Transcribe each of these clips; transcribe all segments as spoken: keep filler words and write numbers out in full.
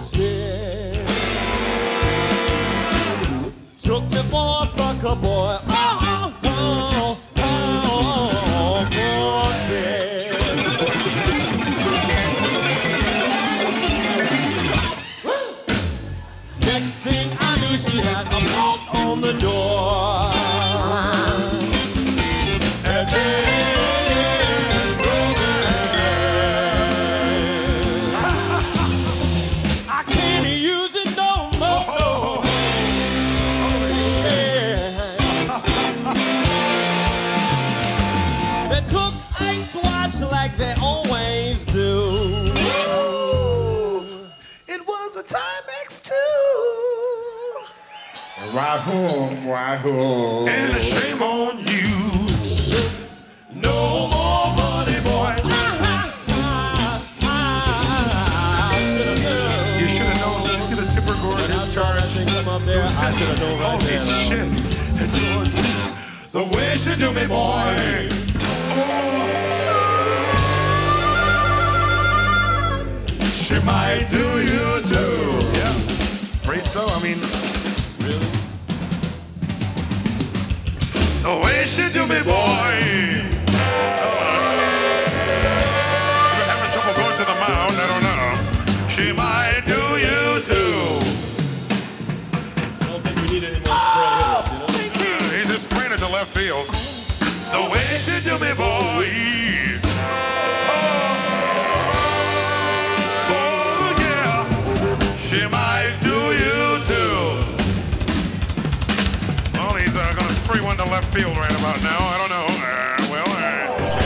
kisses. Took me for a sucker boy. Oh, oh, oh, oh, oh, boy. Next thing I knew, she had a knock on the door. And then I can't use it no more. Yeah. They took Ice Watch like they always do. It was a Timex too. Right home, right home. And a shame on you. No more money, boy. You should have known. You see the tipper gore in his charge. Come up there. I should have known right there. Holy shit. And George, the way she do me, boy. Oh. She might do you too. Yeah. Afraid so. I mean, Really? the way she do me, boy. You're having trouble going to the mound. I don't know. She might do you too. I don't think we need any more spread hitters, you know? Uh, He's just spraying it to left field. The way she do me, boy. Oh, oh yeah. She might do you too. Well, he's uh, gonna spray one to left field right about now. I don't know. Uh, well, uh,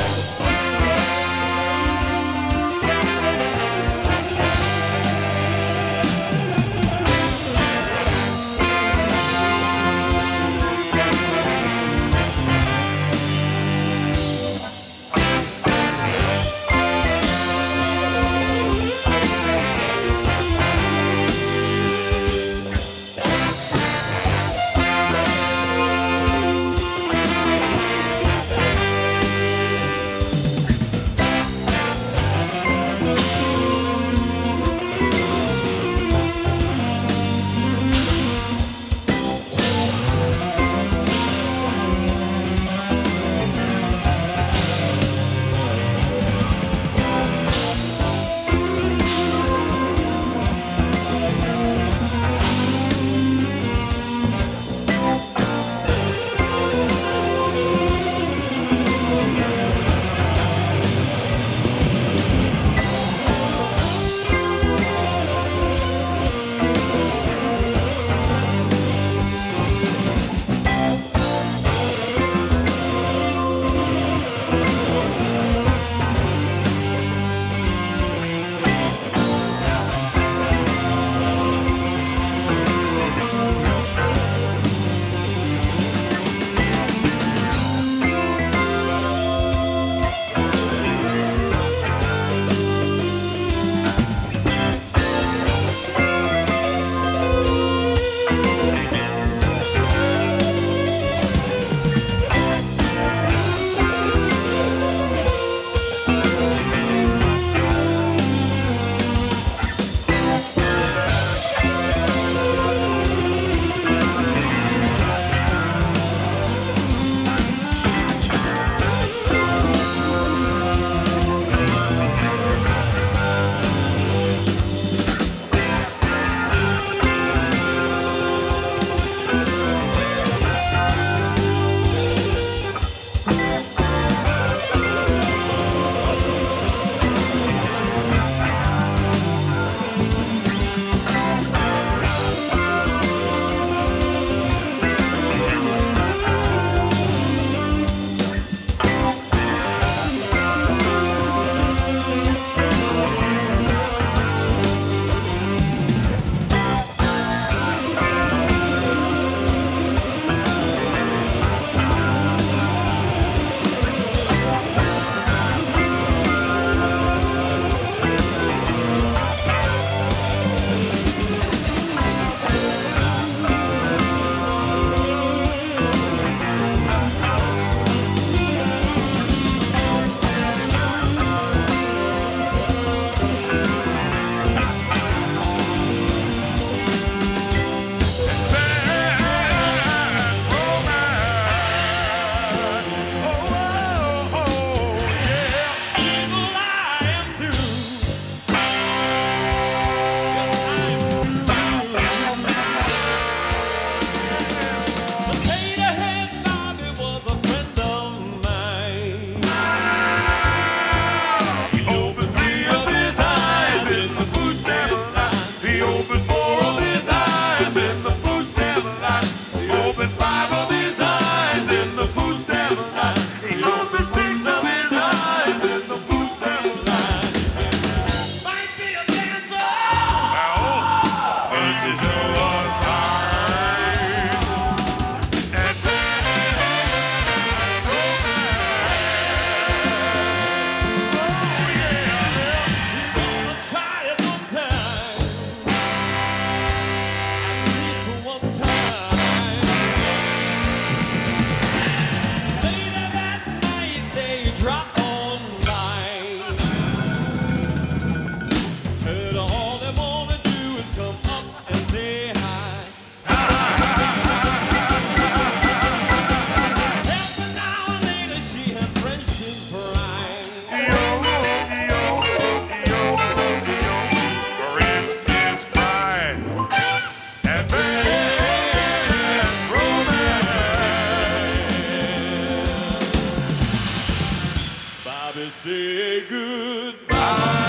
say goodbye.